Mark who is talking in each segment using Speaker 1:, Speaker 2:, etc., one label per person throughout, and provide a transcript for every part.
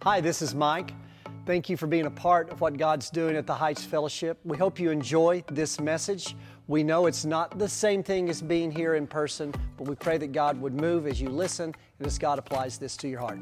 Speaker 1: Hi, this is Mike. Thank you for being a part of what God's doing at the Heights Fellowship. We hope you enjoy this message. We know it's not the same thing as being here in person, but we pray that God would move as you listen and as God applies this to your heart.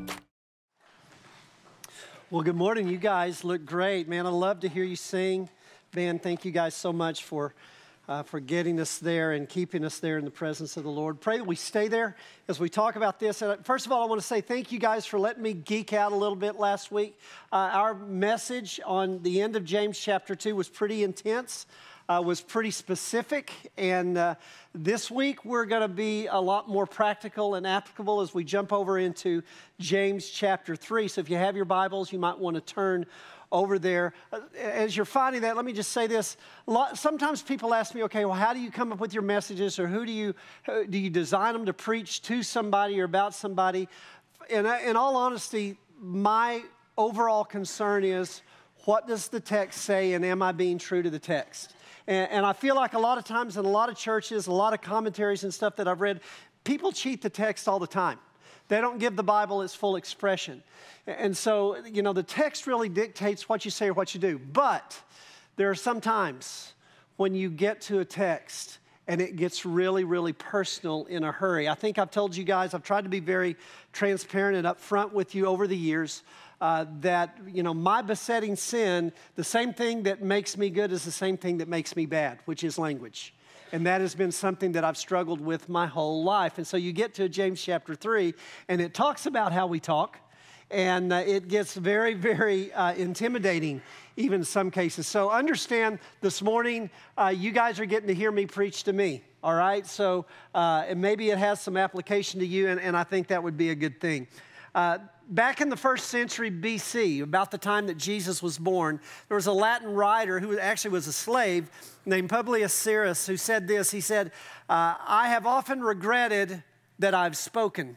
Speaker 1: Well, good morning. You guys look great. Man, I love to hear you sing. Man, thank you guys so much for getting us there and keeping us there in the presence of the Lord. Pray that we stay there as we talk about this. First of all, I want to say thank you guys for letting me geek out a little bit last week. Our message on the end of James chapter 2 was pretty intense, was pretty specific, and this week we're going to be a lot more practical and applicable as we jump over into James chapter 3. So if you have your Bibles, you might want to turn over there. As you're finding that, let me just say this. Sometimes people ask me, okay, well, how do you come up with your messages, or do you design them to preach to somebody or about somebody? And in all honesty, my overall concern is, what does the text say, and am I being true to the text? And I feel like a lot of times in a lot of churches, a lot of commentaries and stuff that I've read, people cheat the text all the time. They don't give the Bible its full expression. And so, you know, the text really dictates what you say or what you do. But there are some times when you get to a text and it gets really, really personal in a hurry. I think I've told you guys, I've tried to be very transparent and upfront with you over the years, that, you know, my besetting sin, the same thing that makes me good is the same thing that makes me bad, which is language. And that has been something that I've struggled with my whole life. And so you get to James chapter 3, and it talks about how we talk, and it gets very, very intimidating, even in some cases. So understand, this morning, you guys are getting to hear me preach to me, all right? So and maybe it has some application to you, and I think that would be a good thing. Back in the first century BC, about the time that Jesus was born, there was a Latin writer who actually was a slave named Publius Syrus who said this. He said, I have often regretted that I've spoken,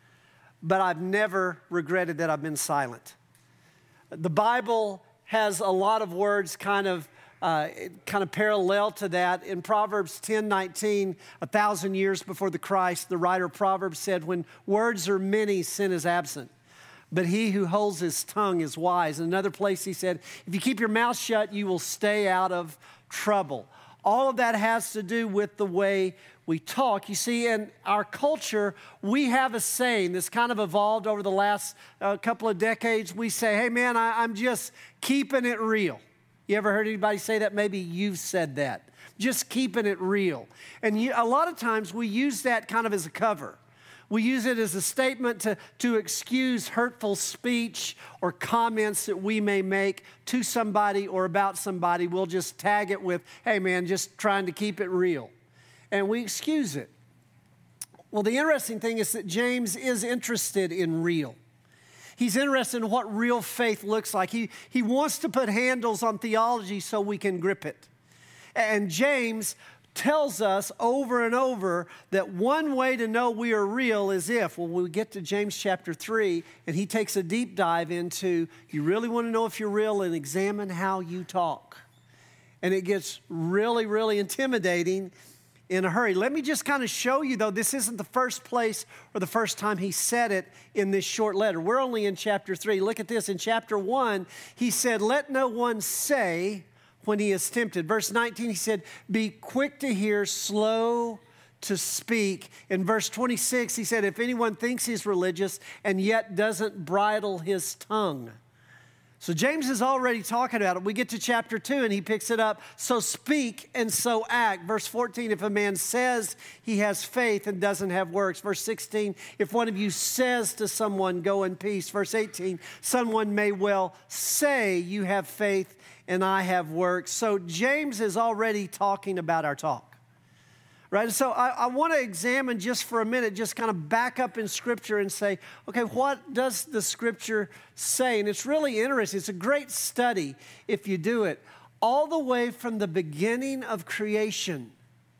Speaker 1: but I've never regretted that I've been silent. The Bible has a lot of words kind of parallel to that. In Proverbs 10:19, 1,000 years before the Christ, the writer of Proverbs said, when words are many, sin is absent, but he who holds his tongue is wise. In another place he said, if you keep your mouth shut, you will stay out of trouble. All of that has to do with the way we talk. You see, in our culture, we have a saying that's kind of evolved over the last couple of decades. We say, hey man, I'm just keeping it real. You ever heard anybody say that? Maybe you've said that. Just keeping it real. And a lot of times we use that kind of as a cover. We use it as a statement to excuse hurtful speech or comments that we may make to somebody or about somebody. We'll just tag it with, hey man, just trying to keep it real. And we excuse it. Well, the interesting thing is that James is interested in real. He's interested in what real faith looks like. He wants to put handles on theology so we can grip it. And James tells us over and over that one way to know we are real is if, well, we get to James chapter 3, and he takes a deep dive into, you really want to know if you're real, and examine how you talk. And it gets really, really intimidating in a hurry. Let me just kind of show you, though, this isn't the first place or the first time he said it in this short letter. We're only in chapter 3. Look at this. In chapter 1, he said, let no one say when he is tempted. Verse 19, he said, be quick to hear, slow to speak. In verse 26, he said, if anyone thinks he's religious and yet doesn't bridle his tongue. So James is already talking about it. We get to chapter 2 and he picks it up. So speak and so act. Verse 14, if a man says he has faith and doesn't have works. Verse 16, if one of you says to someone, go in peace. Verse 18, someone may well say you have faith and I have works. So James is already talking about our talk, right? So I want to examine just for a minute, just kind of back up in Scripture and say, okay, what does the Scripture say? And it's really interesting. It's a great study if you do it. All the way from the beginning of creation,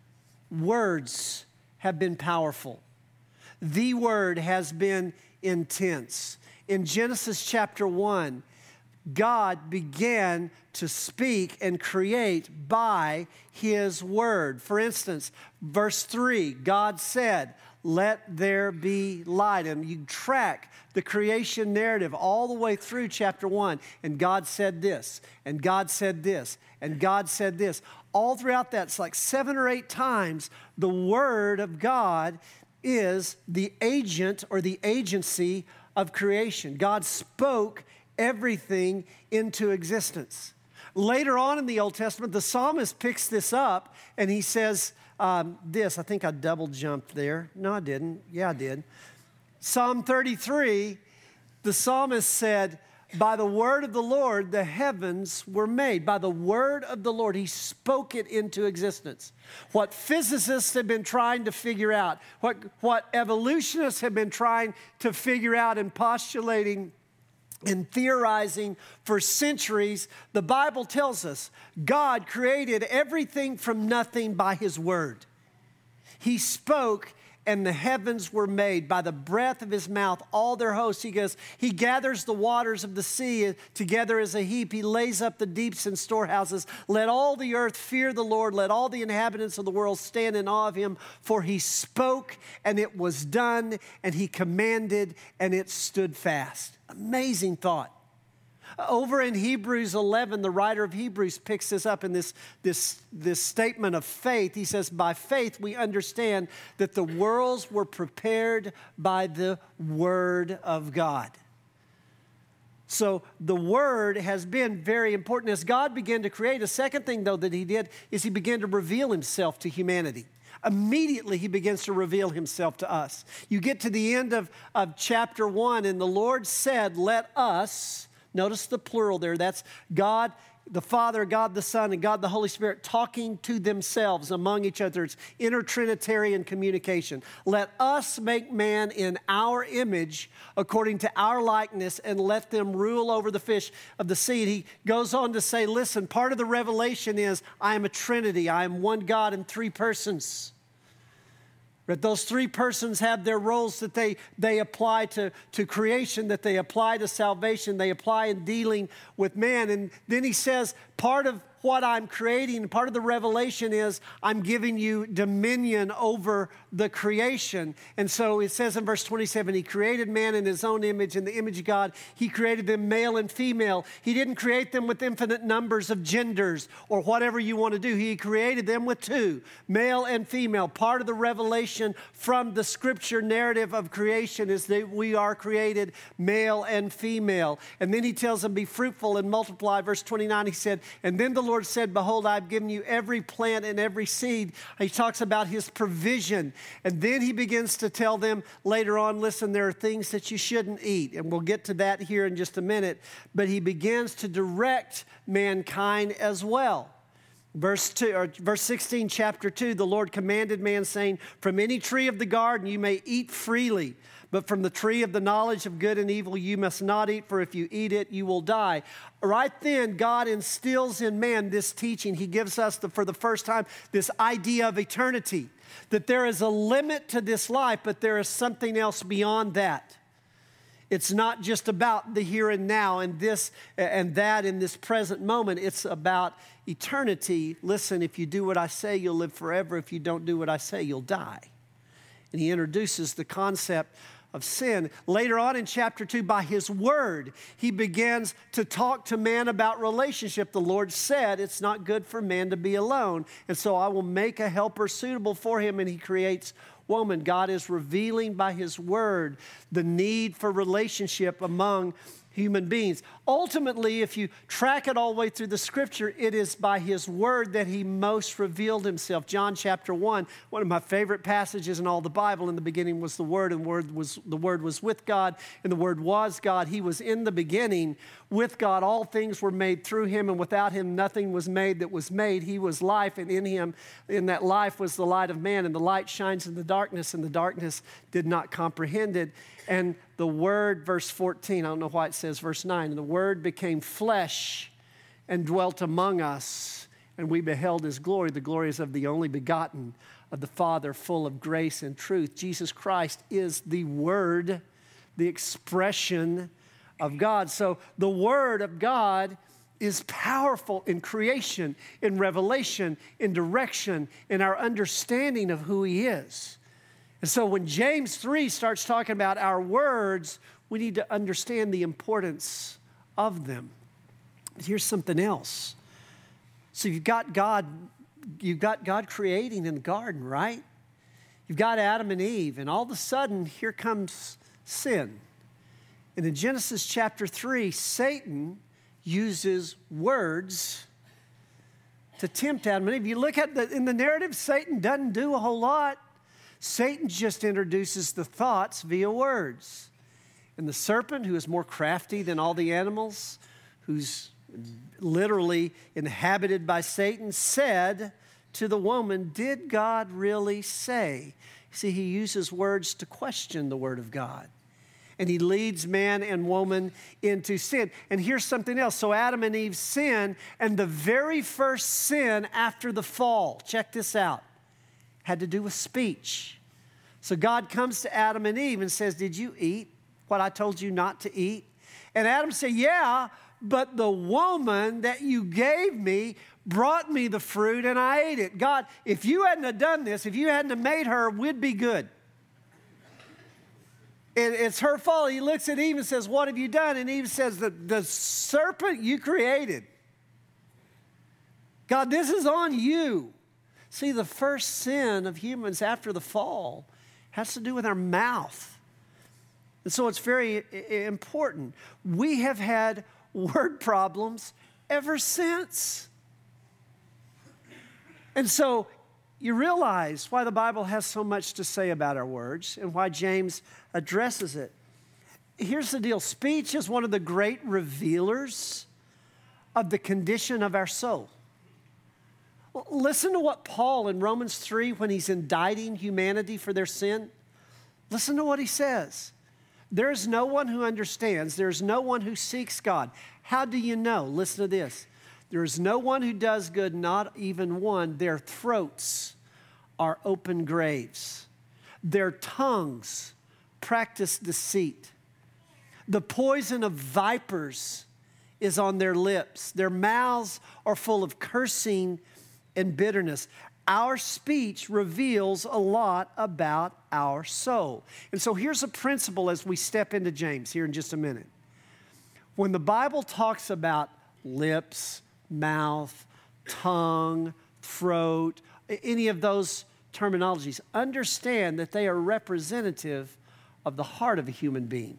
Speaker 1: words have been powerful. The Word has been intense. In Genesis chapter 1, God began to speak and create by His Word. For instance, verse 3, God said, let there be light. And you track the creation narrative all the way through chapter 1. And God said this, and God said this, and God said this. All throughout that, it's like 7 or 8 times, the Word of God is the agent or the agency of creation. God spoke everything into existence. Later on in the Old Testament, the psalmist picks this up and he says this. I think I double jumped there. No, I didn't. Yeah, I did. Psalm 33, the psalmist said, by the word of the Lord, the heavens were made. By the word of the Lord, he spoke it into existence. What physicists have been trying to figure out, what evolutionists have been trying to figure out and postulating and theorizing for centuries, the Bible tells us God created everything from nothing by his word. He spoke and the heavens were made by the breath of his mouth, all their hosts. He goes, he gathers the waters of the sea together as a heap. He lays up the deeps in storehouses. Let all the earth fear the Lord. Let all the inhabitants of the world stand in awe of him. For he spoke and it was done, and he commanded and it stood fast. Amazing thought. Over in Hebrews 11, the writer of Hebrews picks this up in this statement of faith. He says, by faith we understand that the worlds were prepared by the word of God. So the word has been very important. As God began to create, a second thing, though, that he did is he began to reveal himself to humanity. Immediately, he begins to reveal himself to us. You get to the end of chapter 1, and the Lord said, let us... Notice the plural there. That's God the Father, God the Son, and God the Holy Spirit talking to themselves among each other. It's intertrinitarian communication. Let us make man in our image according to our likeness, and let them rule over the fish of the sea. And he goes on to say, listen, part of the revelation is I am a Trinity. I am one God in 3 persons. But those 3 persons have their roles that they apply to creation, that they apply to salvation, they apply in dealing with man. And then he says, part of what I'm creating, part of the revelation is I'm giving you dominion over the creation. And so it says in verse 27, he created man in his own image, in the image of God. He created them male and female. He didn't create them with infinite numbers of genders or whatever you want to do. He created them with 2, male and female. Part of the revelation from the scripture narrative of creation is that we are created male and female. And then he tells them, be fruitful and multiply. Verse 29, he said, and then the Lord said, behold, I've given you every plant and every seed. He talks about his provision. And then he begins to tell them later on, listen, there are things that you shouldn't eat. And we'll get to that here in just a minute. But he begins to direct mankind as well. Verse 16, chapter 2, the Lord commanded man, saying, from any tree of the garden you may eat freely, but from the tree of the knowledge of good and evil you must not eat, for if you eat it, you will die. Right then, God instills in man this teaching. He gives us, for the first time, this idea of eternity, that there is a limit to this life, but there is something else beyond that. It's not just about the here and now and this and that in this present moment. It's about eternity. Listen, if you do what I say, you'll live forever. If you don't do what I say, you'll die. And he introduces the concept of sin. Later on in chapter 2, by his word, he begins to talk to man about relationship. The Lord said, it's not good for man to be alone, and so I will make a helper suitable for him, and he creates woman. God is revealing by his word the need for relationship among human beings. Ultimately, if you track it all the way through the scripture, it is by his word that he most revealed himself. John chapter 1, one of my favorite passages in all the Bible. In the beginning was the Word, and the Word was with God, and the Word was God. He was in the beginning with God. All things were made through him, and without him nothing was made that was made. He was life, and in him, in that life was the light of man, and the light shines in the darkness, and the darkness did not comprehend it. And the Word, verse 14, I don't know why it says verse 9, and the Word became flesh and dwelt among us, and we beheld his glory. The glory is of the only begotten of the Father, full of grace and truth. Jesus Christ is the Word, the expression of God. So the Word of God is powerful in creation, in revelation, in direction, in our understanding of who he is. And so when James 3 starts talking about our words, we need to understand the importance of them. But here's something else. So you've got God creating in the garden, right? You've got Adam and Eve, and all of a sudden, here comes sin. And in Genesis chapter 3, Satan uses words to tempt Adam and Eve. You look at in the narrative, Satan doesn't do a whole lot. Satan just introduces the thoughts via words. And the serpent, who is more crafty than all the animals, who's literally inhabited by Satan, said to the woman, "Did God really say?" See, he uses words to question the word of God. And he leads man and woman into sin. And here's something else. So Adam and Eve sin, and the very first sin after the fall, check this out, had to do with speech. So God comes to Adam and Eve and says, "Did you eat what I told you not to eat?" And Adam said, "Yeah, but the woman that you gave me brought me the fruit and I ate it. God, if you hadn't have done this, if you hadn't have made her, we'd be good." It's her fault. He looks at Eve and says, "What have you done?" And Eve says, the serpent you created. God, this is on you. See, the first sin of humans after the fall has to do with our mouth. And so it's very important. We have had word problems ever since. And so you realize why the Bible has so much to say about our words and why James addresses it. Here's the deal. Speech is one of the great revealers of the condition of our soul. Listen to what Paul in Romans 3, when he's indicting humanity for their sin, listen to what he says. There is no one who understands. There is no one who seeks God. How do you know? Listen to this. There is no one who does good, not even one. Their throats are open graves. Their tongues practice deceit. The poison of vipers is on their lips. Their mouths are full of cursing and bitterness. Our speech reveals a lot about our soul. And so here's a principle as we step into James here in just a minute. When the Bible talks about lips, mouth, tongue, throat, any of those terminologies, understand that they are representative of the heart of a human being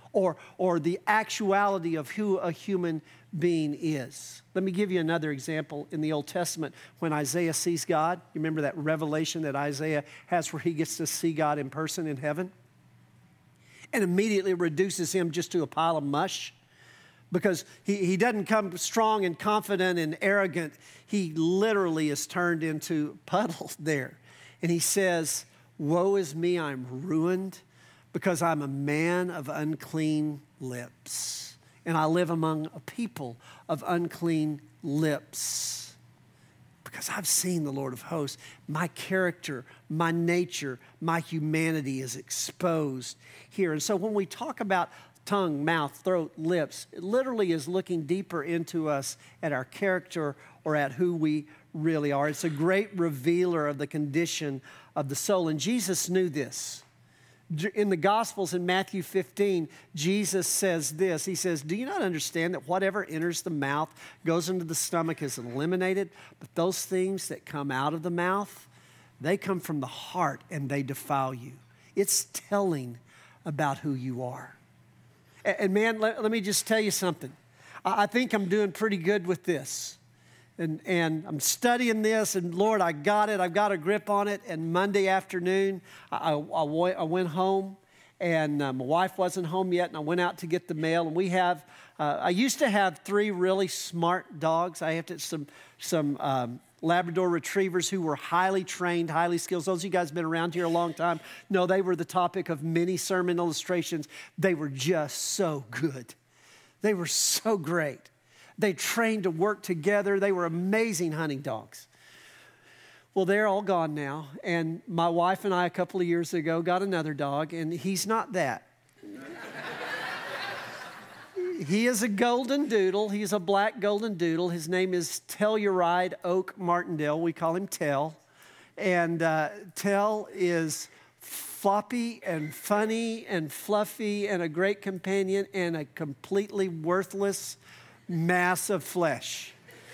Speaker 1: or the actuality of who a human being is. Let me give you another example in the Old Testament when Isaiah sees God. You remember that revelation that Isaiah has where he gets to see God in person in heaven? And immediately reduces him just to a pile of mush. Because he doesn't come strong and confident and arrogant. He literally is turned into puddles there. And he says, "Woe is me, I'm ruined, because I'm a man of unclean lips. And I live among a people of unclean lips. Because I've seen the Lord of hosts. My character, my nature, my humanity is exposed here." And so when we talk about tongue, mouth, throat, lips, it literally is looking deeper into us at our character or at who we really are. It's a great revealer of the condition of the soul. And Jesus knew this. In the Gospels in Matthew 15, Jesus says this. He says, "Do you not understand that whatever enters the mouth goes into the stomach is eliminated? But those things that come out of the mouth, they come from the heart and they defile you." It's telling about who you are. And man, let me just tell you something. I think I'm doing pretty good with this. And I'm studying this, and Lord, I got it. I've got a grip on it. And Monday afternoon, I went home, and my wife wasn't home yet, and I went out to get the mail. And we have, I used to have 3 really smart dogs. I have some Labrador retrievers who were highly trained, highly skilled. Those of you guys have been around here a long time know they were the topic of many sermon illustrations. They were just so good. They were so great. They trained to work together. They were amazing hunting dogs. Well, they're all gone now. And my wife and I, a couple of years ago, got another dog, and he's not that. He is a golden doodle. He's a black golden doodle. His name is Telluride Oak Martindale. We call him Tell. And Tell is floppy and funny and fluffy and a great companion and a completely worthless mass of flesh.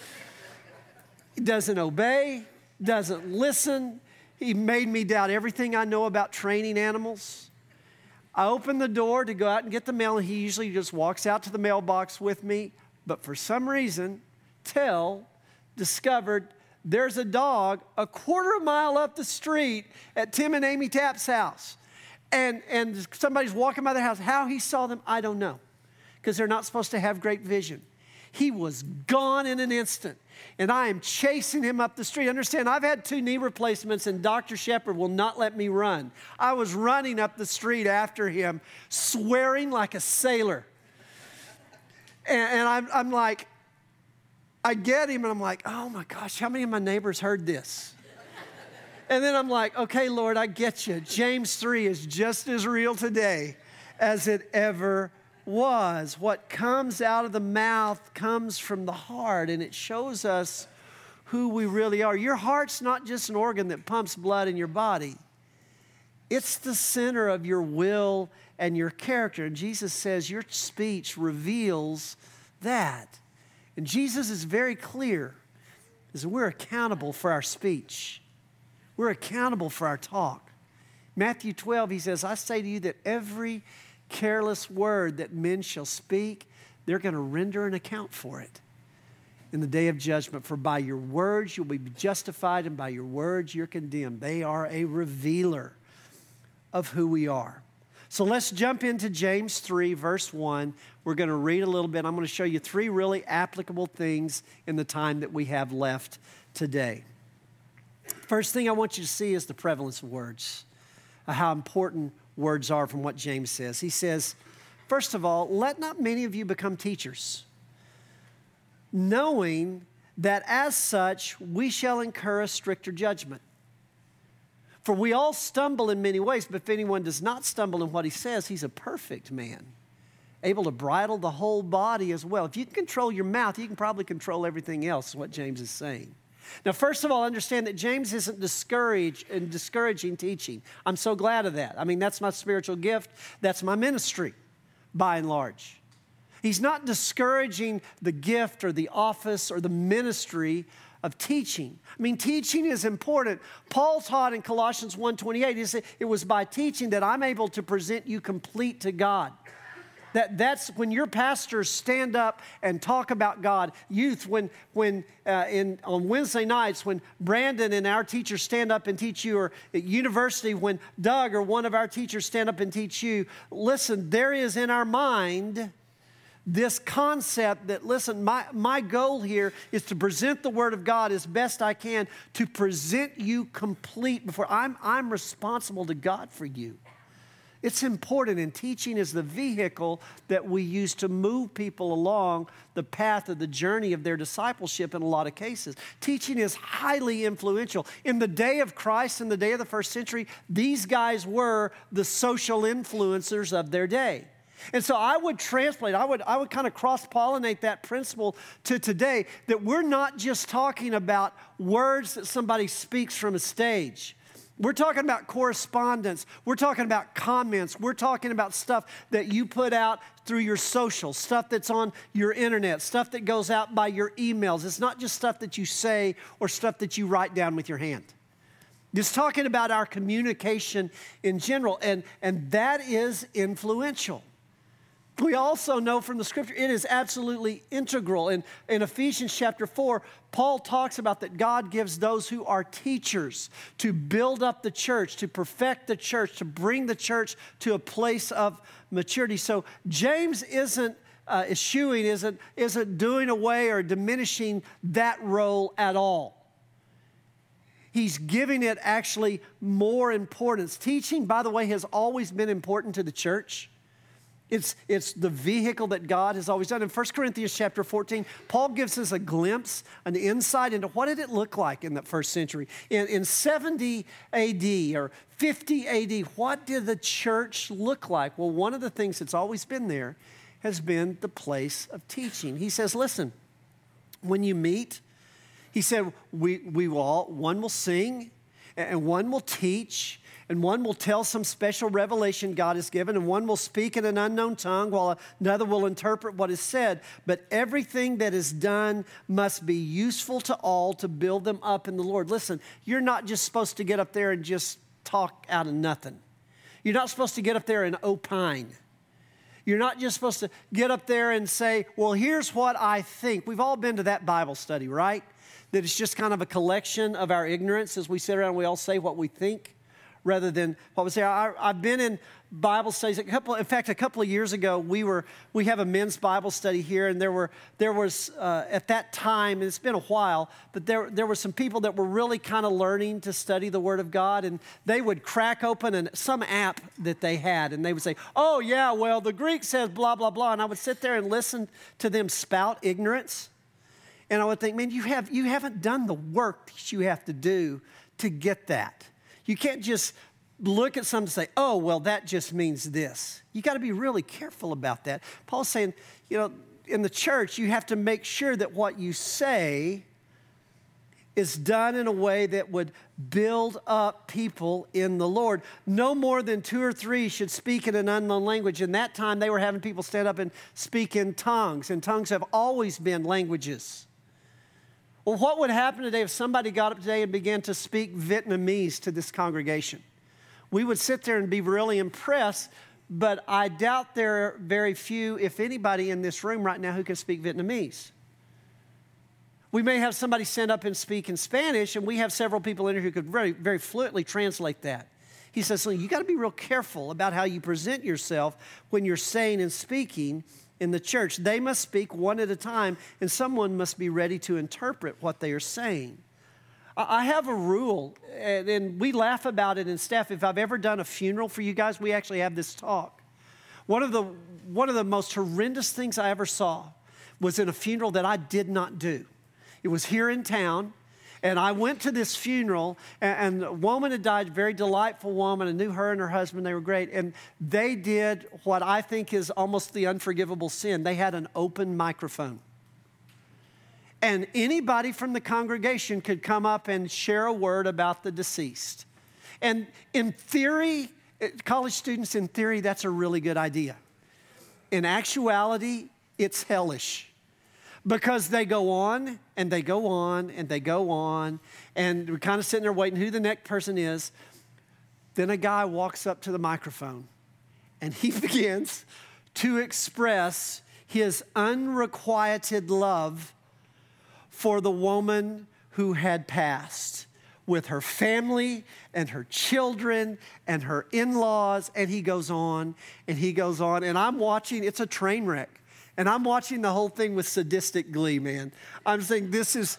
Speaker 1: He doesn't obey, doesn't listen. He made me doubt everything I know about training animals. I opened the door to go out and get the mail, and he usually just walks out to the mailbox with me. But for some reason, discovered there's a dog a quarter mile up the street at Tim and Amy Tapp's house. And somebody's walking by their house. How he saw them, I don't know, because they're not supposed to have great vision. He was gone in an instant, and I am chasing him up the street. Understand, I've had 2 knee replacements, and Dr. Shepard will not let me run. I was running up the street after him, swearing like a sailor. And I'm like, I get him, and I'm like, oh my gosh, how many of my neighbors heard this? And then I'm like, okay, Lord, I get you. James 3 is just as real today as it ever was. What comes out of the mouth comes from the heart, and it shows us who we really are. Your heart's not just an organ that pumps blood in your body. It's the center of your will and your character. And Jesus says your speech reveals that. And Jesus is very clear, is we're accountable for our speech. We're accountable for our talk. Matthew 12, he says, I say to you that every careless word that men shall speak, they're going to render an account for it in the day of judgment. For by your words you'll be justified, and by your words you're condemned. They are a revealer of who we are. So let's jump into James 3, verse 1. We're going to read a little bit. I'm going to show you 3 really applicable things in the time that we have left today. First thing I want you to see is the prevalence of words, how important words are from what James says. He says, first of all, let not many of you become teachers, knowing that as such we shall incur a stricter judgment. For we all stumble in many ways, but if anyone does not stumble in what he says, he's a perfect man, able to bridle the whole body as well. If you can control your mouth, you can probably control everything else, is what James is saying. Now, first of all, understand that James isn't discouraging teaching. I'm so glad of that. I mean, that's my spiritual gift. That's my ministry, by and large. He's not discouraging the gift or the office or the ministry of teaching. I mean, teaching is important. Paul taught in Colossians 1:28, he said, it was by teaching that I'm able to present you complete to God. That's when your pastors stand up and talk about God. Youth, on Wednesday nights, when Brandon and our teachers stand up and teach you, or at university, when Doug or one of our teachers stand up and teach you, listen, there is in our mind this concept that, listen, my goal here is to present the Word of God as best I can, to present you complete before I'm responsible to God for you. It's important, and teaching is the vehicle that we use to move people along the path of the journey of their discipleship in a lot of cases. Teaching is highly influential. In the day of Christ, in the day of the first century, these guys were the social influencers of their day. And so I would translate, I would kind of cross-pollinate that principle to today, that we're not just talking about words that somebody speaks from a stage. We're talking about correspondence. We're talking about comments. We're talking about stuff that you put out through your social, stuff that's on your internet, stuff that goes out by your emails. It's not just stuff that you say or stuff that you write down with your hand. Just talking about our communication in general, and that is influential. We also know from the scripture it is absolutely integral. In Ephesians chapter 4, Paul talks about that God gives those who are teachers to build up the church, to perfect the church, to bring the church to a place of maturity. So James isn't doing away or diminishing that role at all. He's giving it actually more importance. Teaching, by the way, has always been important to the church. It's the vehicle that God has always done. In 1 Corinthians chapter 14, Paul gives us a glimpse, an insight into what did it look like in that first century. In 70 AD or 50 AD, what did the church look like? Well, one of the things that's always been there has been the place of teaching. He says, listen, when you meet, he said, one will sing and one will teach, And one will tell some special revelation God has given, and one will speak in an unknown tongue, while another will interpret what is said. But everything that is done must be useful to all to build them up in the Lord. Listen, you're not just supposed to get up there and just talk out of nothing. You're not supposed to get up there and opine. You're not just supposed to get up there and say, well, here's what I think. We've all been to that Bible study, right? That it's just kind of a collection of our ignorance as we sit around and we all say what we think, rather than what we say. I've been in Bible studies. In fact, a couple of years ago, we have a men's Bible study here, and there was at that time, and it's been a while, but there were some people that were really kind of learning to study the Word of God, and they would crack open some app that they had, and they would say, oh yeah, well, the Greek says blah, blah, blah, and I would sit there and listen to them spout ignorance, and I would think, man, you haven't done the work that you have to do to get that. You can't just look at something and say, oh, well, that just means this. You got to be really careful about that. Paul's saying, in the church, you have to make sure that what you say is done in a way that would build up people in the Lord. No more than 2 or 3 should speak in an unknown language. In that time, they were having people stand up and speak in tongues, and tongues have always been languages. Well, what would happen today if somebody got up today and began to speak Vietnamese to this congregation? We would sit there and be really impressed, but I doubt there are very few, if anybody, in this room right now who can speak Vietnamese. We may have somebody stand up and speak in Spanish, and we have several people in here who could very, very fluently translate that. He says, so you got to be real careful about how you present yourself when you're saying and speaking in the church. They must speak one at a time, and someone must be ready to interpret what they are saying. I have a rule, and we laugh about it in staff. If I've ever done a funeral for you guys, we actually have this talk. One of the most horrendous things I ever saw was in a funeral that I did not do. It was here in town, and I went to this funeral, and a woman had died, a very delightful woman. I knew her and her husband. They were great, and they did what I think is almost the unforgivable sin. They had an open microphone. And anybody from the congregation could come up and share a word about the deceased. And in theory, college students, in theory, that's a really good idea. In actuality, it's hellish. Because they go on, and they go on, and they go on, and we're kind of sitting there waiting who the next person is. Then a guy walks up to the microphone, and he begins to express his unrequited love for the woman who had passed, with her family and her children and her in-laws, and he goes on and he goes on. And I'm watching, it's a train wreck. And I'm watching the whole thing with sadistic glee, man. I'm saying this is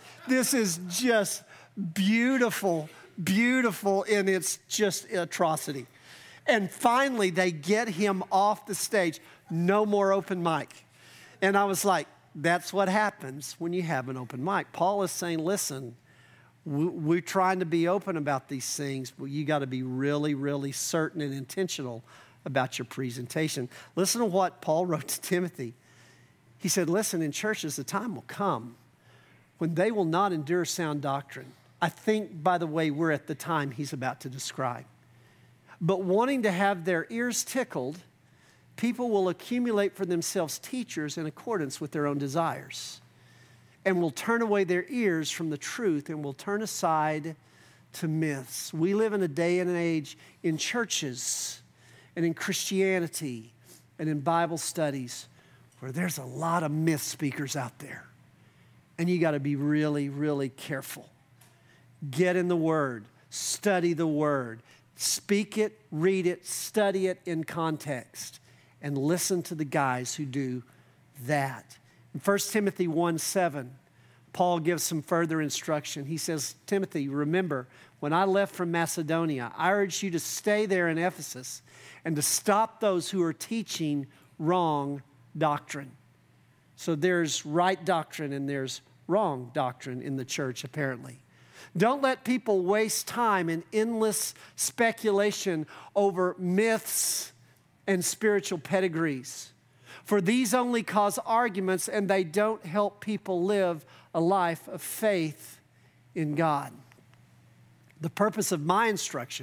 Speaker 1: just beautiful, beautiful in its just atrocity. And finally, they get him off the stage. No more open mic. And I was like, that's what happens when you have an open mic. Paul is saying, listen, we're trying to be open about these things, but you got to be really, really certain and intentional about your presentation. Listen to what Paul wrote to Timothy. He said, listen, in churches, the time will come when they will not endure sound doctrine. I think, by the way, we're at the time he's about to describe. But wanting to have their ears tickled, people will accumulate for themselves teachers in accordance with their own desires, and will turn away their ears from the truth and will turn aside to myths. We live in a day and an age in churches and in Christianity and in Bible studies where there's a lot of myth speakers out there. And you got to be really, really careful. Get in the Word, study the Word, speak it, read it, study it in context, and listen to the guys who do that. In 1 Timothy 1:7, Paul gives some further instruction. He says, Timothy, remember, when I left from Macedonia, I urged you to stay there in Ephesus and to stop those who are teaching wrong doctrine. So there's right doctrine and there's wrong doctrine in the church, apparently. Don't let people waste time in endless speculation over myths and spiritual pedigrees. For these only cause arguments, and they don't help people live a life of faith in God. The purpose of my instruction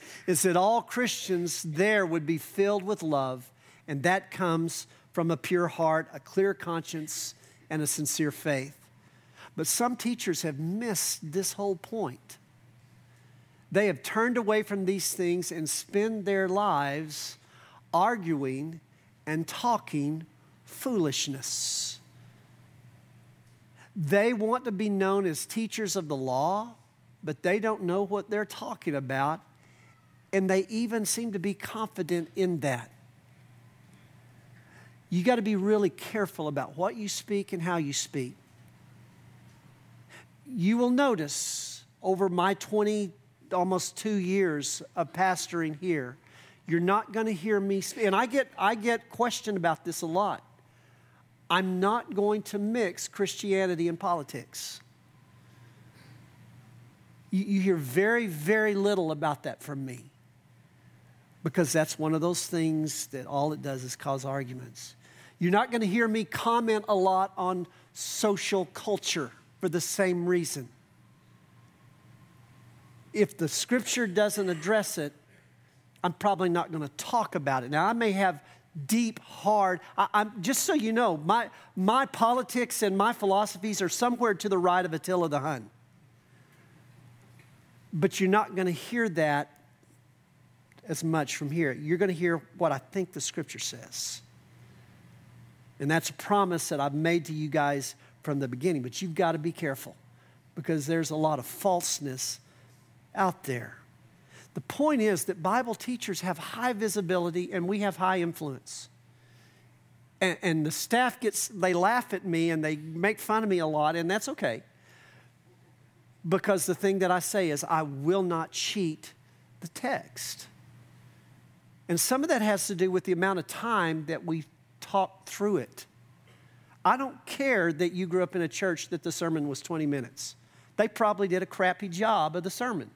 Speaker 1: is that all Christians there would be filled with love, and that comes from a pure heart, a clear conscience, and a sincere faith. But some teachers have missed this whole point. They have turned away from these things and spend their lives arguing and talking foolishness. They want to be known as teachers of the law, but they don't know what they're talking about, and they even seem to be confident in that. You got to be really careful about what you speak and how you speak. You will notice over my almost 2 years of pastoring here, you're not going to hear me speak. And I get questioned about this a lot. I'm not going to mix Christianity and politics. You hear very, very little about that from me, because that's one of those things that all it does is cause arguments. You're not going to hear me comment a lot on social culture for the same reason. If the scripture doesn't address it, I'm probably not going to talk about it. Now, I may have deep, hard, I'm just so you know, my politics and my philosophies are somewhere to the right of Attila the Hun. But you're not going to hear that as much from here. You're going to hear what I think the scripture says. And that's a promise that I've made to you guys from the beginning. But you've got to be careful, because there's a lot of falseness out there. The point is that Bible teachers have high visibility and we have high influence. And the staff they laugh at me and they make fun of me a lot, and that's okay. Because the thing that I say is I will not cheat the text. And some of that has to do with the amount of time that we talk through it. I don't care that you grew up in a church that the sermon was 20 minutes. They probably did a crappy job of the sermon.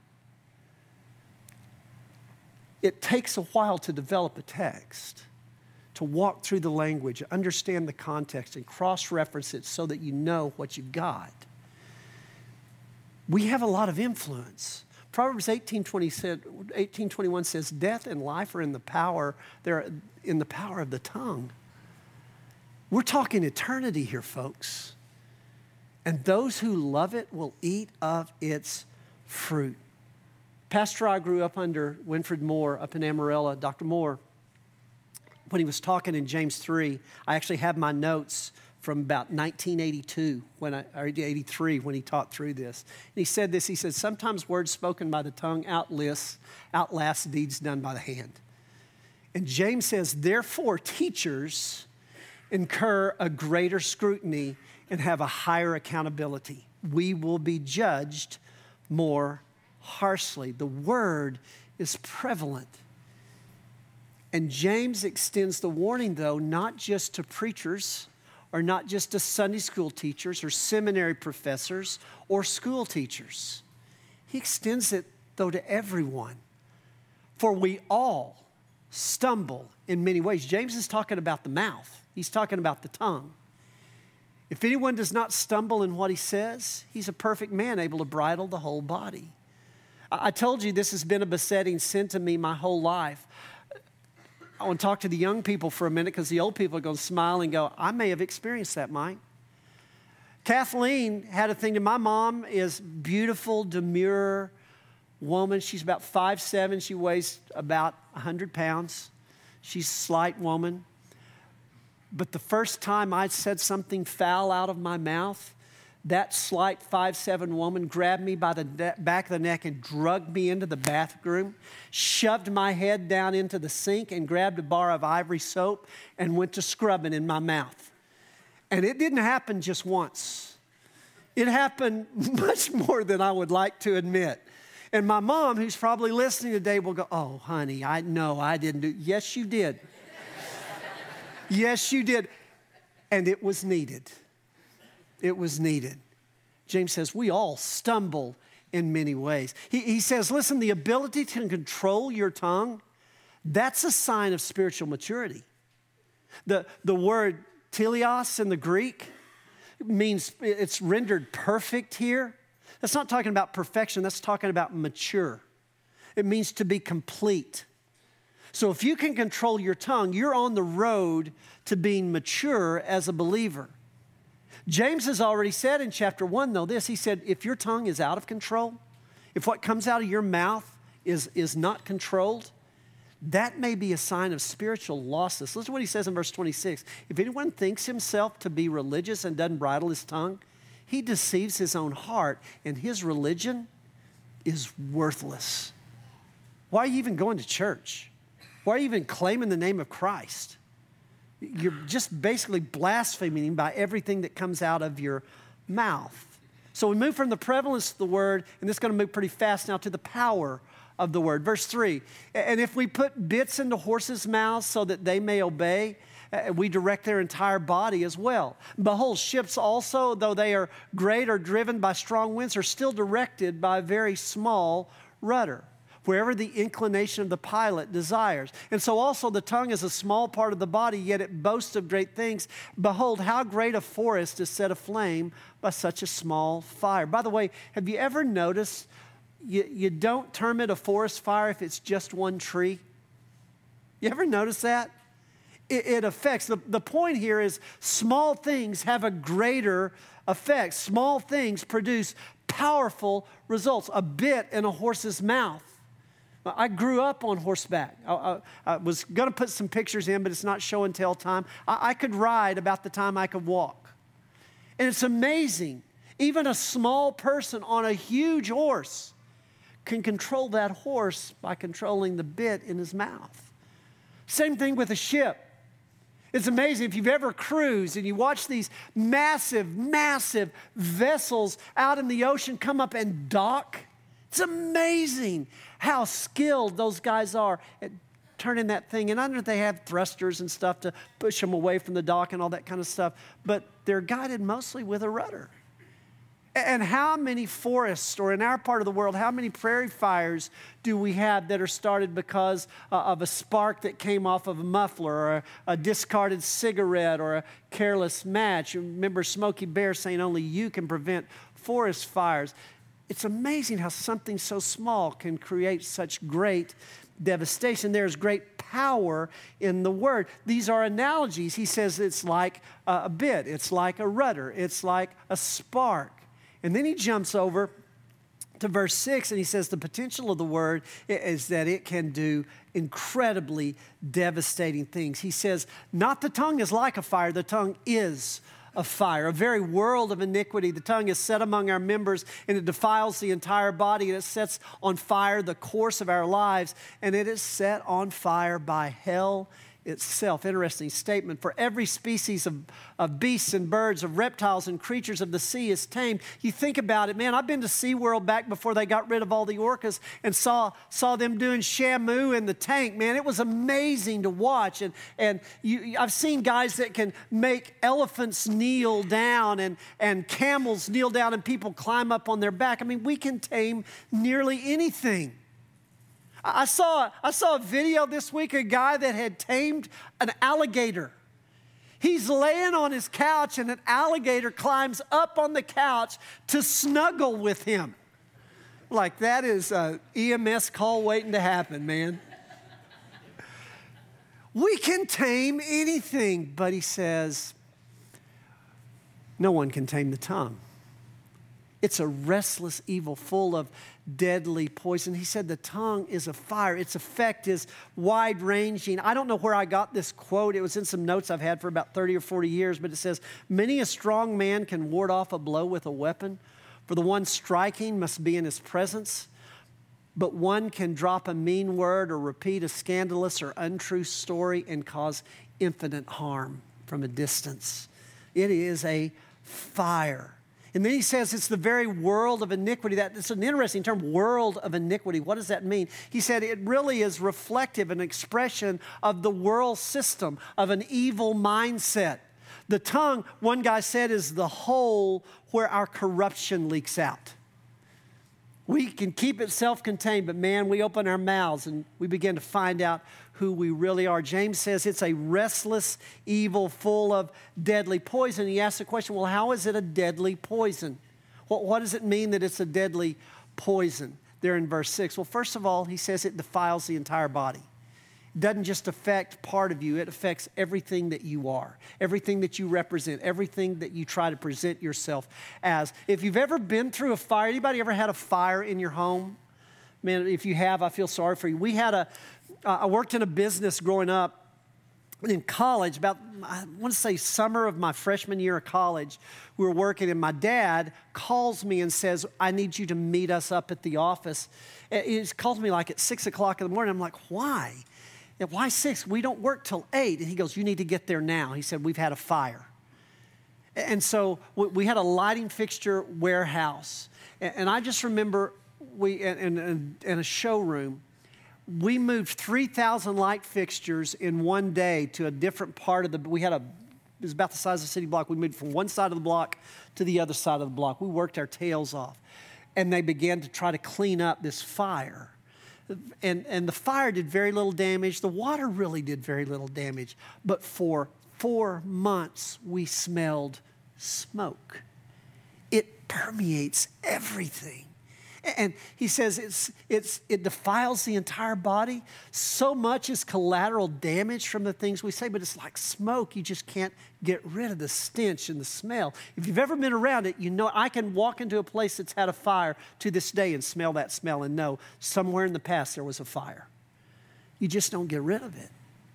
Speaker 1: It takes a while to develop a text, to walk through the language, understand the context, and cross-reference it so that you know what you've got. We have a lot of influence. Proverbs 18:21 says, "Death and life are in the power. They're in the power of the tongue." We're talking eternity here, folks. And those who love it will eat of its fruit. Pastor I grew up under Winfred Moore up in Amarillo. Dr. Moore, when he was talking in James 3, I actually have my notes from about 1982, or 83, when he taught through this. And he said this, he said, "Sometimes words spoken by the tongue outlast deeds done by the hand." And James says, "Therefore, teachers incur a greater scrutiny and have a higher accountability. We will be judged more harshly." The word is prevalent. And James extends the warning, though, not just to preachers, or not just to Sunday school teachers or seminary professors or school teachers. He extends it, though, to everyone. For we all stumble in many ways. James is talking about the mouth. He's talking about the tongue. If anyone does not stumble in what he says, he's a perfect man, able to bridle the whole body. I told you this has been a besetting sin to me my whole life. I want to talk to the young people for a minute, because the old people are going to smile and go, "I may have experienced that, Mike." Kathleen had a thing. My mom is beautiful, demure woman. She's about 5'7". She weighs about 100 pounds. She's a slight woman. But the first time I said something foul out of my mouth, that slight 5'7" woman grabbed me by the back of the neck and dragged me into the bathroom, shoved my head down into the sink, and grabbed a bar of Ivory soap and went to scrubbing in my mouth. And it didn't happen just once. It happened much more than I would like to admit. And my mom, who's probably listening today, will go, "Oh, honey, I know I didn't do." Yes, you did. Yes, you did. And it was needed. It was needed. James says we all stumble in many ways. He says, listen, the ability to control your tongue, that's a sign of spiritual maturity. The word teleos in the Greek means, it's rendered perfect here. That's not talking about perfection. That's talking about mature. It means to be complete. So if you can control your tongue, you're on the road to being mature as a believer. James has already said in chapter 1, though, this. He said, if your tongue is out of control, if what comes out of your mouth is not controlled, that may be a sign of spiritual lostness. Listen to what he says in verse 26. If anyone thinks himself to be religious and doesn't bridle his tongue, he deceives his own heart, and his religion is worthless. Why are you even going to church? Why are you even claiming the name of Christ? You're just basically blaspheming by everything that comes out of your mouth. So we move from the prevalence of the word, and this is going to move pretty fast now, to the power of the word. Verse 3, and if we put bits into horses' mouths so that they may obey, we direct their entire body as well. Behold, ships also, though they are great or driven by strong winds, are still directed by a very small rudder, wherever the inclination of the pilot desires. And so also the tongue is a small part of the body, yet it boasts of great things. Behold, how great a forest is set aflame by such a small fire. By the way, have you ever noticed you don't term it a forest fire if it's just one tree? You ever notice that? It affects. The point here is small things have a greater effect. Small things produce powerful results. A bit in a horse's mouth. I grew up on horseback. I was going to put some pictures in, but it's not show and tell time. I could ride about the time I could walk. And it's amazing. Even a small person on a huge horse can control that horse by controlling the bit in his mouth. Same thing with a ship. It's amazing if you've ever cruised and you watch these massive, massive vessels out in the ocean come up and dock. It's amazing how skilled those guys are at turning that thing. And I know they have thrusters and stuff to push them away from the dock and all that kind of stuff, but they're guided mostly with a rudder. And how many forests, or in our part of the world, how many prairie fires do we have that are started because of a spark that came off of a muffler, or a discarded cigarette, or a careless match? You remember Smokey Bear saying only you can prevent forest fires. It's amazing how something so small can create such great devastation. There's great power in the word. These are analogies. He says it's like a bit, it's like a rudder, it's like a spark. And then he jumps over to verse 6 and he says the potential of the word is that it can do incredibly devastating things. He says, not the tongue is like a fire, the tongue is a fire, a very world of iniquity. The tongue is set among our members, and it defiles the entire body, and it sets on fire the course of our lives, and it is set on fire by hell itself. Interesting statement. For every species of beasts and birds, of reptiles and creatures of the sea is tamed. You think about it, man, I've been to SeaWorld back before they got rid of all the orcas and saw them doing Shamu in the tank, man. It was amazing to watch. And I've seen guys that can make elephants kneel down and camels kneel down and people climb up on their back. I mean, we can tame nearly anything. I saw a video this week, a guy that had tamed an alligator. He's laying on his couch and an alligator climbs up on the couch to snuggle with him. Like, that is an EMS call waiting to happen, man. We can tame anything, but he says, no one can tame the tongue. It's a restless evil full of deadly poison. He said the tongue is a fire. Its effect is wide-ranging. I don't know where I got this quote. It was in some notes I've had for about 30 or 40 years, but it says, many a strong man can ward off a blow with a weapon, for the one striking must be in his presence. But one can drop a mean word or repeat a scandalous or untrue story and cause infinite harm from a distance. It is a fire. And then he says it's the very world of iniquity. That's an interesting term, world of iniquity. What does that mean? He said it really is reflective, an expression of the world system, of an evil mindset. The tongue, one guy said, is the hole where our corruption leaks out. We can keep it self-contained, but man, we open our mouths and we begin to find out who we really are. James says it's a restless evil full of deadly poison. He asks the question, well, how is it a deadly poison? What does it mean that it's a deadly poison? there in verse 6? Well, first of all, he says it defiles the entire body. It doesn't just affect part of you, it affects everything that you are, everything that you represent, everything that you try to present yourself as. If you've ever been through a fire, anybody ever had a fire in your home? Man, if you have, I feel sorry for you. I worked in a business growing up. In college, I want to say summer of my freshman year of college, we were working, and my dad calls me and says, I need you to meet us up at the office. He calls me like at 6 o'clock in the morning. I'm like, why? And why 6? We don't work till 8. And he goes, you need to get there now. He said, we've had a fire. And so we had a lighting fixture warehouse. And I just remember in a showroom, we moved 3,000 light fixtures in one day to a different part of it was about the size of the city block. We moved from one side of the block to the other side of the block. We worked our tails off. And they began to try to clean up this fire. And the fire did very little damage. The water really did very little damage. But for 4 months, we smelled smoke. It permeates everything. And he says it defiles the entire body. So much is collateral damage from the things we say, but it's like smoke. You just can't get rid of the stench and the smell. If you've ever been around it, you know I can walk into a place that's had a fire to this day and smell that smell and know somewhere in the past there was a fire. You just don't get rid of it.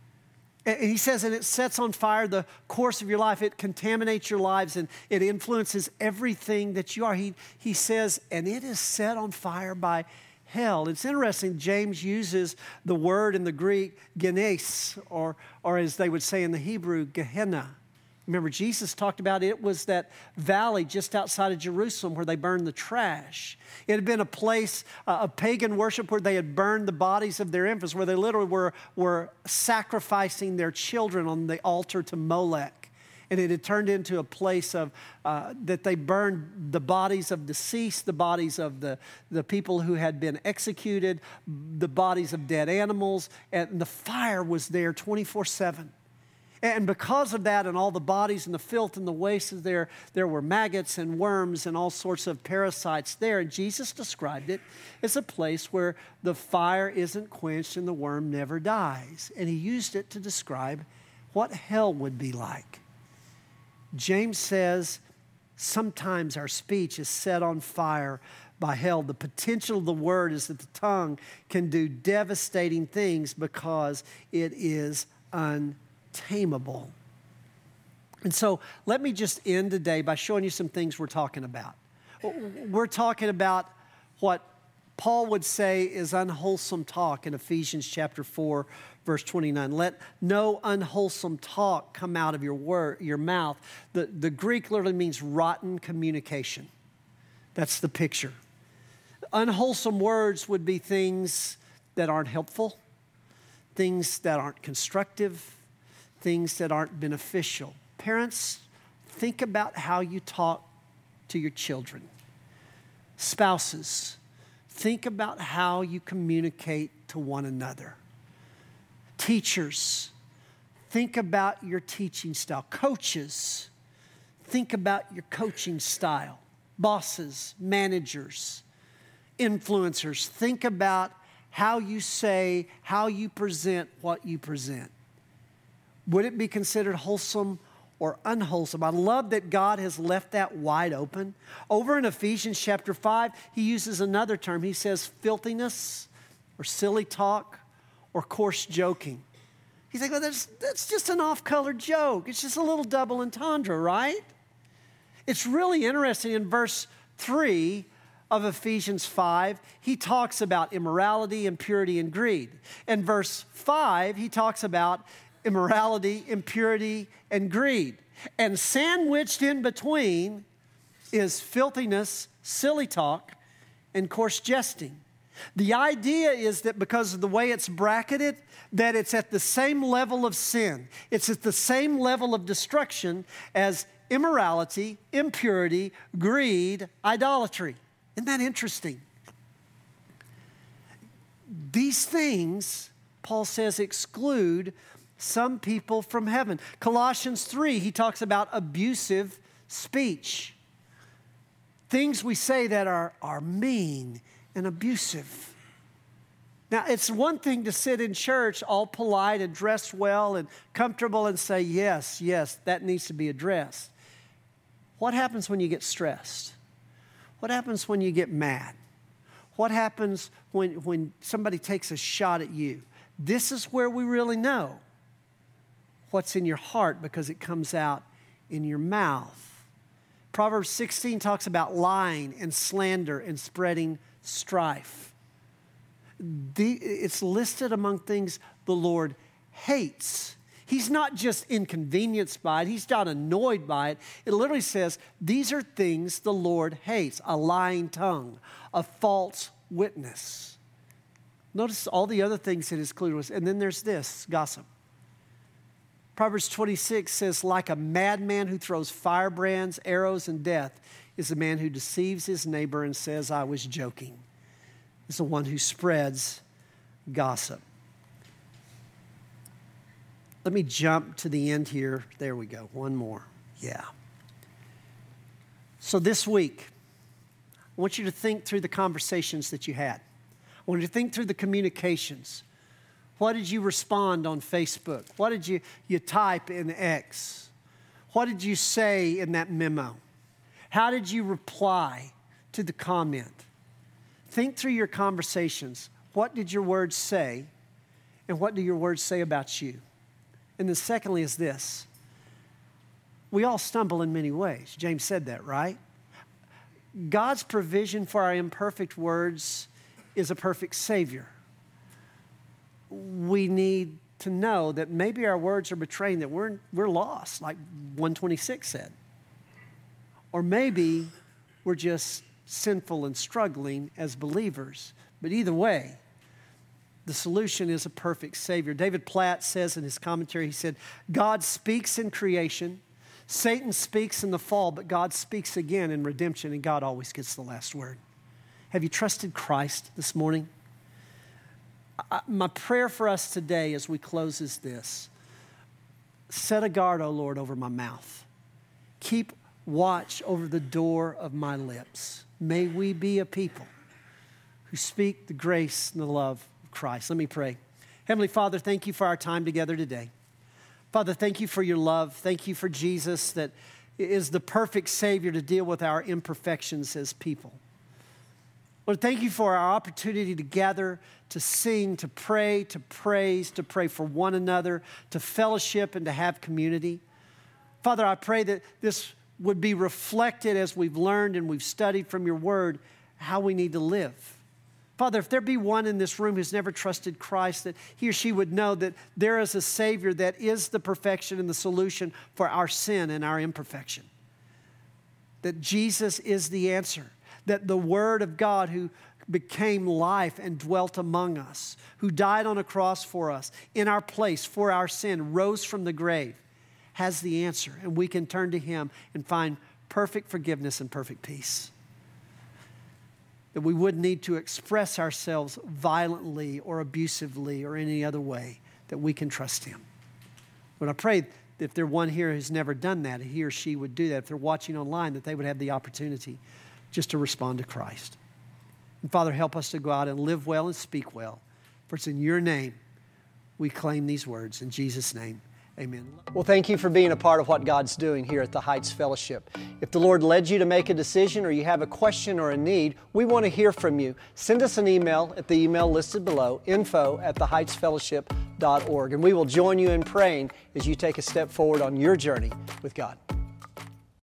Speaker 1: And he says, and it sets on fire the course of your life. It contaminates your lives, and it influences everything that you are. He says, and it is set on fire by hell. It's interesting, James uses the word in the Greek, genes, or as they would say in the Hebrew, Gehenna. Remember, Jesus talked about it was that valley just outside of Jerusalem where they burned the trash. It had been a place of pagan worship where they had burned the bodies of their infants, where they literally were sacrificing their children on the altar to Molech. And it had turned into a place of that they burned the bodies of deceased, the bodies of the people who had been executed, the bodies of dead animals, and the fire was there 24/7. And because of that and all the bodies and the filth and the waste there were maggots and worms and all sorts of parasites there. And Jesus described it as a place where the fire isn't quenched and the worm never dies. And he used it to describe what hell would be like. James says sometimes our speech is set on fire by hell. The potential of the word is that the tongue can do devastating things because it is untamable. And so let me just end today by showing you some things we're talking about. We're talking about what Paul would say is unwholesome talk in Ephesians chapter 4, verse 29. Let no unwholesome talk come out of your mouth. The Greek literally means rotten communication. That's the picture. Unwholesome words would be things that aren't helpful, things that aren't constructive, things that aren't beneficial. Parents, think about how you talk to your children. Spouses, think about how you communicate to one another. Teachers, think about your teaching style. Coaches, think about your coaching style. Bosses, managers, influencers, think about how you say, how you present what you present. Would it be considered wholesome or unwholesome? I love that God has left that wide open. Over in Ephesians chapter 5, he uses another term. He says filthiness or silly talk or coarse joking. He's like, well, that's just an off-color joke. It's just a little double entendre, right? It's really interesting. In verse 3 of Ephesians 5, he talks about immorality, impurity, and greed. In verse 5, he talks about immorality, impurity, and greed. And sandwiched in between is filthiness, silly talk, and coarse jesting. The idea is that because of the way it's bracketed, that it's at the same level of sin. It's at the same level of destruction as immorality, impurity, greed, idolatry. Isn't that interesting? These things, Paul says, exclude some people from heaven. Colossians 3, he talks about abusive speech. Things we say that are mean and abusive. Now, it's one thing to sit in church all polite and dressed well and comfortable and say, yes, that needs to be addressed. What happens when you get stressed? What happens when you get mad? What happens when somebody takes a shot at you? This is where we really know what's in your heart because it comes out in your mouth. Proverbs 16 talks about lying and slander and spreading strife. It's listed among things the Lord hates. He's not just inconvenienced by it. He's not annoyed by it. It literally says, these are things the Lord hates. A lying tongue, a false witness. Notice all the other things that is included with. And then there's this, gossip. Proverbs 26 says, like a madman who throws firebrands, arrows, and death is the man who deceives his neighbor and says, I was joking. It's the one who spreads gossip. Let me jump to the end here. There we go. One more. Yeah. So this week, I want you to think through the conversations that you had. I want you to think through the communications. What did you respond on Facebook? What did you type in X? What did you say in that memo? How did you reply to the comment? Think through your conversations. What did your words say? And what do your words say about you? And then secondly is this. We all stumble in many ways. James said that, right? God's provision for our imperfect words is a perfect Savior. We need to know that maybe our words are betraying that we're lost, like 126 said. Or maybe we're just sinful and struggling as believers. But either way, the solution is a perfect Savior. David Platt says in his commentary, he said, God speaks in creation, Satan speaks in the fall, but God speaks again in redemption, and God always gets the last word. Have you trusted Christ this morning? My prayer for us today as we close is this. Set a guard, O Lord, over my mouth. Keep watch over the door of my lips. May we be a people who speak the grace and the love of Christ. Let me pray. Heavenly Father, thank you for our time together today. Father, thank you for your love. Thank you for Jesus that is the perfect Savior to deal with our imperfections as people. Lord, thank you for our opportunity to gather, to sing, to pray, to praise, to pray for one another, to fellowship and to have community. Father, I pray that this would be reflected as we've learned and we've studied from your word how we need to live. Father, if there be one in this room who's never trusted Christ, that he or she would know that there is a Savior that is the perfection and the solution for our sin and our imperfection. That Jesus is the answer. That the Word of God who became life and dwelt among us, who died on a cross for us, in our place for our sin, rose from the grave, has the answer. And we can turn to him and find perfect forgiveness and perfect peace. That we wouldn't need to express ourselves violently or abusively or any other way, that we can trust him. When I pray, if there's one here who's never done that, he or she would do that. If they're watching online, that they would have the opportunity just to respond to Christ. And Father, help us to go out and live well and speak well. For it's in your name we claim these words. In Jesus' name, amen. Well, thank you for being a part of what God's doing here at the Heights Fellowship. If the Lord led you to make a decision or you have a question or a need, we want to hear from you. Send us an email at the email listed below, info@theheightsfellowship.org, and we will join you in praying as you take a step forward on your journey with God.